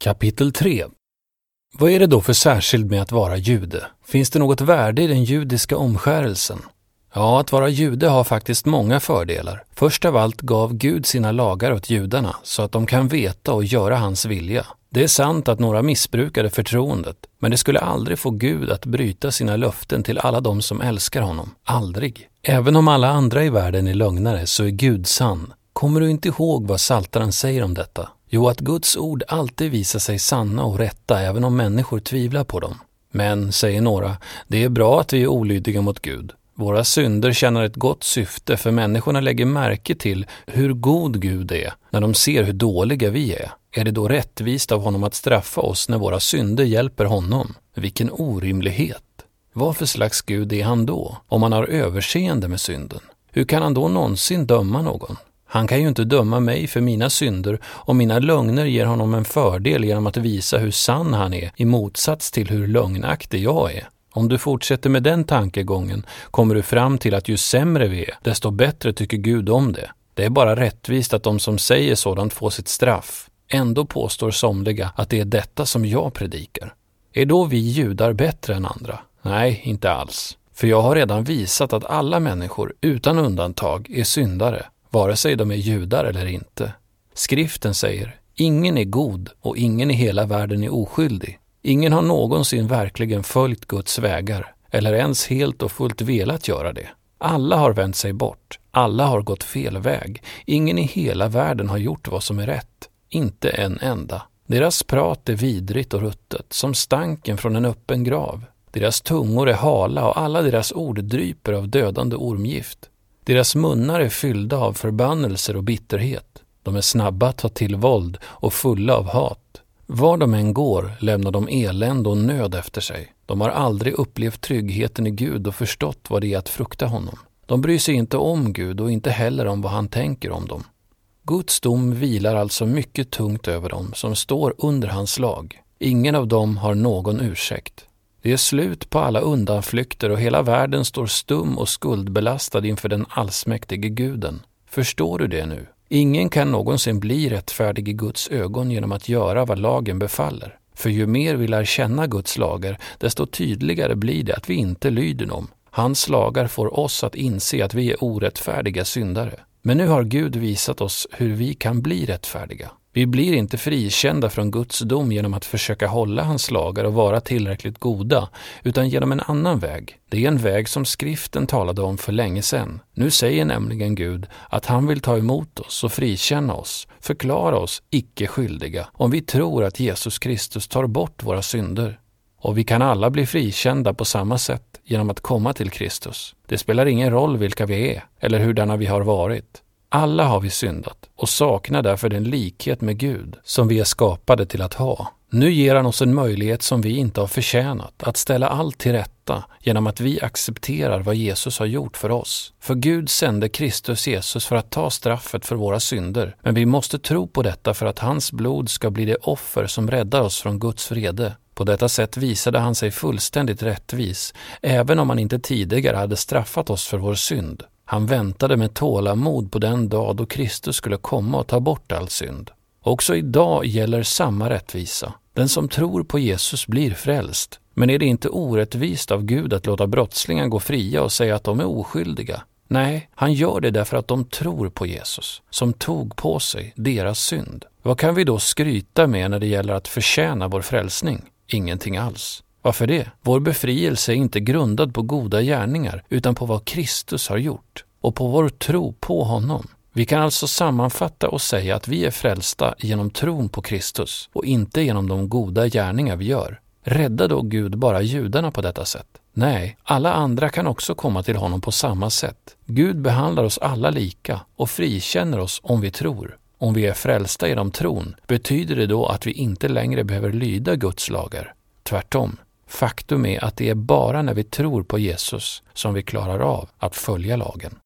Kapitel 3. Vad är det då för särskilt med att vara jude? Finns det något värde i den judiska omskärelsen? Ja, att vara jude har faktiskt många fördelar. Först av allt gav Gud sina lagar åt judarna så att de kan veta och göra hans vilja. Det är sant att några missbrukade förtroendet, men det skulle aldrig få Gud att bryta sina löften till alla de som älskar honom. Aldrig. Även om alla andra i världen är lögnare så är Gud sann. Kommer du inte ihåg vad Psaltaren säger om detta? Jo, att Guds ord alltid visar sig sanna och rätta även om människor tvivlar på dem. Men, säger några, det är bra att vi är olydiga mot Gud. Våra synder tjänar ett gott syfte för människorna lägger märke till hur god Gud är när de ser hur dåliga vi är. Är det då rättvist av honom att straffa oss när våra synder hjälper honom? Vilken orimlighet! Vad för slags Gud är han då, om han har överseende med synden? Hur kan han då någonsin döma någon? Han kan ju inte döma mig för mina synder och mina lögner ger honom en fördel genom att visa hur sann han är i motsats till hur lögnaktig jag är. Om du fortsätter med den tankegången kommer du fram till att ju sämre vi är, desto bättre tycker Gud om det. Det är bara rättvist att de som säger sådant får sitt straff. Ändå påstår somliga att det är detta som jag predikar. Är då vi judar bättre än andra? Nej, inte alls. För jag har redan visat att alla människor utan undantag är syndare, vare sig de är judar eller inte. Skriften säger, ingen är god och ingen i hela världen är oskyldig. Ingen har någonsin verkligen följt Guds vägar, eller ens helt och fullt velat göra det. Alla har vänt sig bort, alla har gått fel väg. Ingen i hela världen har gjort vad som är rätt, inte en enda. Deras prat är vidrigt och ruttet, som stanken från en öppen grav. Deras tungor är hala och alla deras ord dryper av dödande ormgift. Deras munnar är fyllda av förbannelser och bitterhet. De är snabba att ta till våld och fulla av hat. Var de än går lämnar de elände och nöd efter sig. De har aldrig upplevt tryggheten i Gud och förstått vad det är att frukta honom. De bryr sig inte om Gud och inte heller om vad han tänker om dem. Guds dom vilar alltså mycket tungt över dem som står under hans lag. Ingen av dem har någon ursäkt. Det är slut på alla undanflykter och hela världen står stum och skuldbelastad inför den allsmäktige guden. Förstår du det nu? Ingen kan någonsin bli rättfärdig i Guds ögon genom att göra vad lagen befaller. För ju mer vi lär känna Guds lagar, desto tydligare blir det att vi inte lyder dem. Hans lagar får oss att inse att vi är orättfärdiga syndare. Men nu har Gud visat oss hur vi kan bli rättfärdiga. Vi blir inte frikända från Guds dom genom att försöka hålla hans lagar och vara tillräckligt goda, utan genom en annan väg. Det är en väg som skriften talade om för länge sedan. Nu säger nämligen Gud att han vill ta emot oss och frikänna oss, förklara oss icke skyldiga, om vi tror att Jesus Kristus tar bort våra synder. Och vi kan alla bli frikända på samma sätt genom att komma till Kristus. Det spelar ingen roll vilka vi är eller hurdana vi har varit. Alla har vi syndat och saknar därför den likhet med Gud som vi är skapade till att ha. Nu ger han oss en möjlighet som vi inte har förtjänat att ställa allt till rätta genom att vi accepterar vad Jesus har gjort för oss. För Gud sände Kristus Jesus för att ta straffet för våra synder, men vi måste tro på detta för att hans blod ska bli det offer som räddar oss från Guds vrede. På detta sätt visade han sig fullständigt rättvis, även om han inte tidigare hade straffat oss för vår synd. Han väntade med tålamod på den dag då Kristus skulle komma och ta bort all synd. Också idag gäller samma rättvisa. Den som tror på Jesus blir frälst. Men är det inte orättvist av Gud att låta brottslingar gå fria och säga att de är oskyldiga? Nej, han gör det därför att de tror på Jesus, som tog på sig deras synd. Vad kan vi då skryta med när det gäller att förtjäna vår frälsning? Ingenting alls. Varför det? Vår befrielse är inte grundad på goda gärningar utan på vad Kristus har gjort och på vår tro på honom. Vi kan alltså sammanfatta och säga att vi är frälsta genom tron på Kristus och inte genom de goda gärningar vi gör. Räddar då Gud bara judarna på detta sätt? Nej, alla andra kan också komma till honom på samma sätt. Gud behandlar oss alla lika och frikänner oss om vi tror. Om vi är frälsta genom tron, betyder det då att vi inte längre behöver lyda Guds lagar? Tvärtom. Faktum är att det är bara när vi tror på Jesus som vi klarar av att följa lagen.